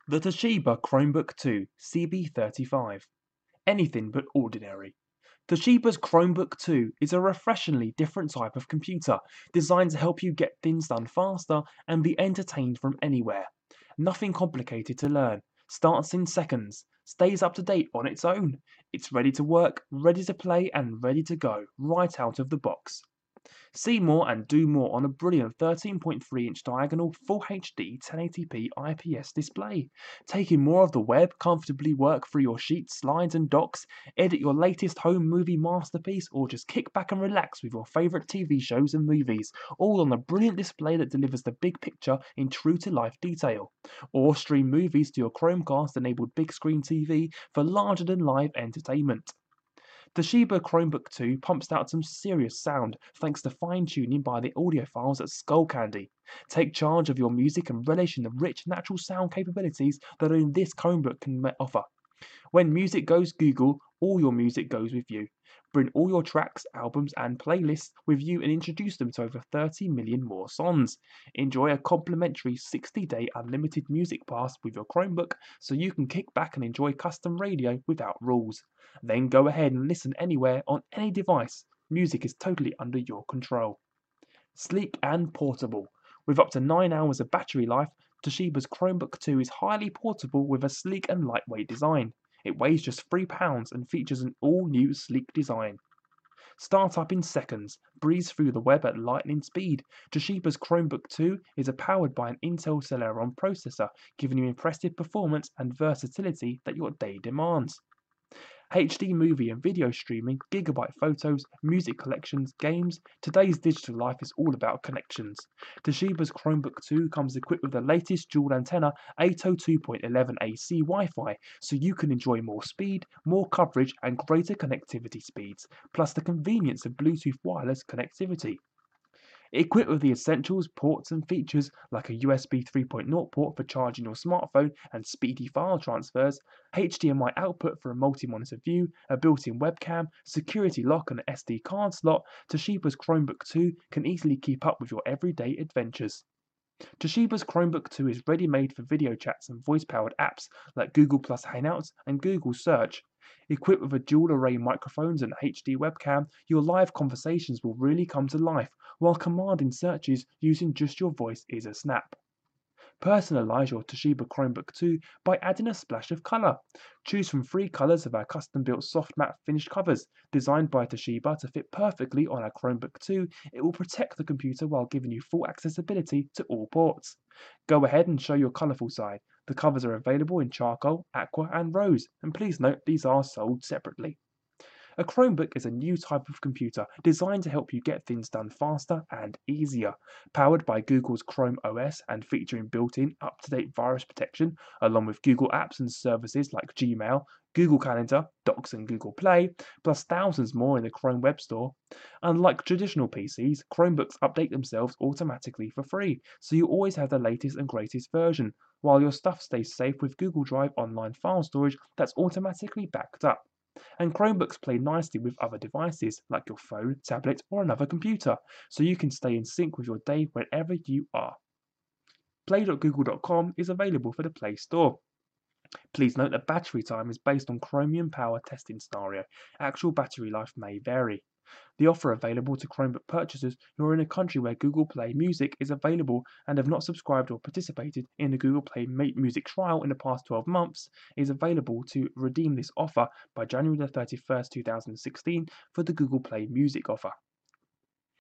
The Toshiba Chromebook 2 CB35. Anything but ordinary. Toshiba's Chromebook 2 is a refreshingly different type of computer, designed to help you get things done faster and be entertained from anywhere. Nothing complicated to learn, starts in seconds, stays up to date on its own. It's ready to work, ready to play, and ready to go, right out of the box. See more and do more on a brilliant 13.3-inch diagonal Full HD 1080p IPS display. Taking more of the web, comfortably work through your sheets, slides and docs, edit your latest home movie masterpiece, or just kick back and relax with your favourite TV shows and movies, all on a brilliant display that delivers the big picture in true-to-life detail. Or stream movies to your Chromecast-enabled big screen TV for larger-than-life entertainment. Toshiba Chromebook 2 pumps out some serious sound thanks to fine-tuning by the audiophiles at Skullcandy. Take charge of your music and relish in the rich natural sound capabilities that only this Chromebook can offer. When music goes Google, all your music goes with you. Bring all your tracks, albums, and playlists with you and introduce them to over 30 million more songs. Enjoy a complimentary 60-day unlimited music pass with your Chromebook so you can kick back and enjoy custom radio without rules. Then go ahead and listen anywhere on any device. Music is totally under your control. Sleek and portable. With up to 9 hours of battery life, Toshiba's Chromebook 2 is highly portable with a sleek and lightweight design. It weighs just £3 and features an all-new sleek design. Start up in seconds, breeze through the web at lightning speed. Toshiba's Chromebook 2 is powered by an Intel Celeron processor, giving you impressive performance and versatility that your day demands. HD movie and video streaming, gigabyte photos, music collections, games. Today's digital life is all about connections. Toshiba's Chromebook 2 comes equipped with the latest dual antenna 802.11 AC Wi Fi, so you can enjoy more speed, more coverage, and greater connectivity speeds, plus the convenience of Bluetooth wireless connectivity. Equipped with the essentials, ports and features like a USB 3.0 port for charging your smartphone and speedy file transfers, HDMI output for a multi-monitor view, a built-in webcam, security lock and an SD card slot, Toshiba's Chromebook 2 can easily keep up with your everyday adventures. Toshiba's Chromebook 2 is ready-made for video chats and voice-powered apps like Google Plus Hangouts and Google Search. Equipped with a dual array microphones and HD webcam, your live conversations will really come to life, while commanding searches using just your voice is a snap. Personalize your Toshiba Chromebook 2 by adding a splash of color. Choose from 3 colors of our custom-built soft matte finish covers. Designed by Toshiba to fit perfectly on our Chromebook 2, it will protect the computer while giving you full accessibility to all ports. Go ahead and show your colorful side. The covers are available in charcoal, aqua, and rose, and please note these are sold separately. A Chromebook is a new type of computer designed to help you get things done faster and easier. Powered by Google's Chrome OS and featuring built-in up-to-date virus protection, along with Google apps and services like Gmail, Google Calendar, Docs and Google Play, plus thousands more in the Chrome Web Store. Unlike traditional PCs, Chromebooks update themselves automatically for free, so you always have the latest and greatest version, while your stuff stays safe with Google Drive online file storage that's automatically backed up. And Chromebooks play nicely with other devices like your phone, tablet, or another computer, so you can stay in sync with your day wherever you are. Play.google.com is available for the Play Store. Please note that battery time is based on Chromium power testing scenario. Actual battery life may vary. The offer available to Chromebook purchasers who are in a country where Google Play Music is available and have not subscribed or participated in the Google Play Music trial in the past 12 months is available to redeem this offer by January the 31st, 2016 for the Google Play Music offer.